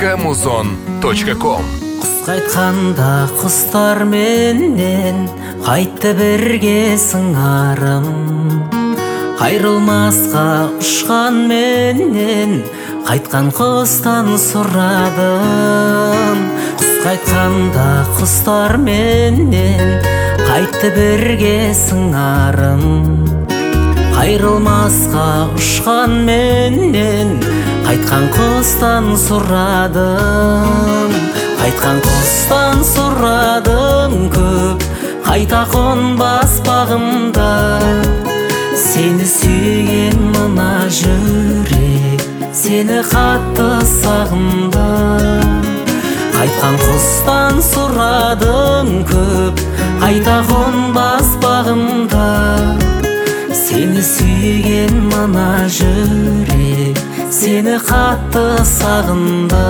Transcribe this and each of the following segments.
muzon.com. Кысқа айтқанда құстар менен қайтты бірге сыңарым, қайрылмасқа ұшқан менен қайтқан құстан сұрадым. Кысқа айтқанда құстар менен қайтты бірге сыңарым, қайрылмасқа ұшқан менен қайтқан құстан сұрадым. Қайтқан құстан сұрадым көп, қайта қонбас бағымда. Сені сүйген мына жүрек, сені қатты сағынды. Қайтқан құстан сұрадым көп, қайта қонбас бағымда. Сені сүйген мына жүрек, сені қатты сағынды.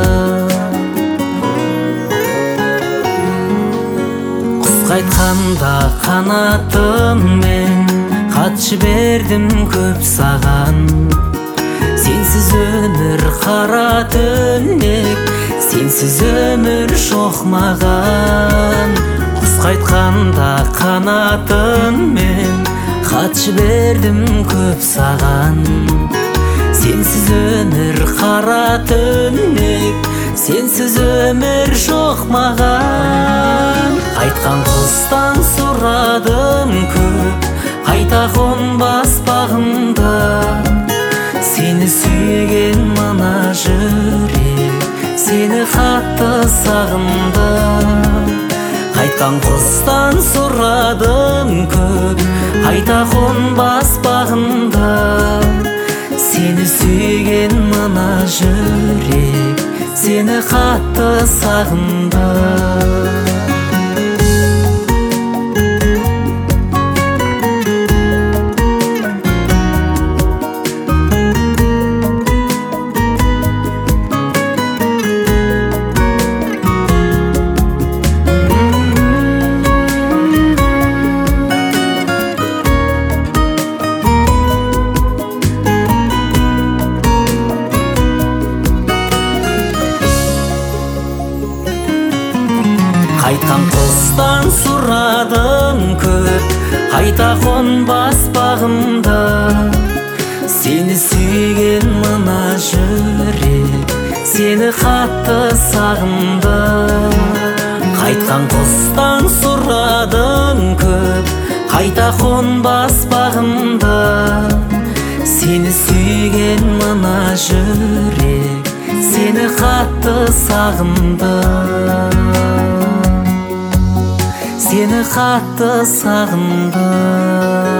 Қайтқанда қанатыммен хат жібердім көп саған. Сенсіз өмір қара түнек, сенсіз өмір жоқ маған. Құс қайтқанда қанатыммен хат жібердім көп саған. Сенсіз өмір қара түнек, сенсіз өмір жоқ маған. Қайтқан құстан сұрадым көп, қайта қонбас бағымда. Сені сүйген мына жүрек, сені қатты сағынды. Қайтқан құстан сұрадым көп, қайта қонбас бағымда. Сені сүйген мына жүрек, сені қатты сағынды. Қайтқан құстан сұрадым көп, қайта қонбас бағымда. Сені сүйген мына жүрек, сені қатты сағынды. Қайтқан құстан сұрадым көп, қайта қонбас бағымда. Сені сүйген мына жүрек, сені қатты сағынды. Сені қатты сағынды.